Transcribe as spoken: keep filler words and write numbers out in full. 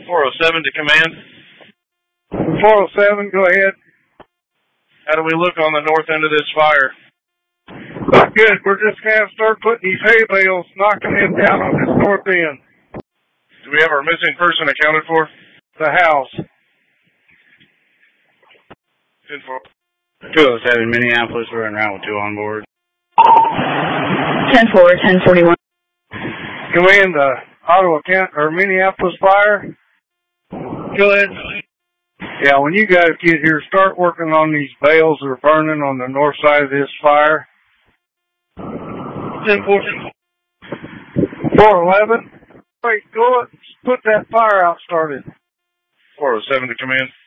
four oh seven to command. four oh seven, go ahead. How do we look on the north end of this fire? Look good. We're just going to start putting these hay bales, knocking them down on this north end. Do we have our missing person accounted for? The house. ten four. two oh seven, Minneapolis, we're en route with two on board. ten four, ten forty-one. Command the Ottawa, Kent, or Minneapolis fire. Go ahead. Yeah, when you guys get here, start working on these bales that are burning on the north side of this fire. ten four. four eleven. Wait, go up, put that fire out started. four oh seven to command.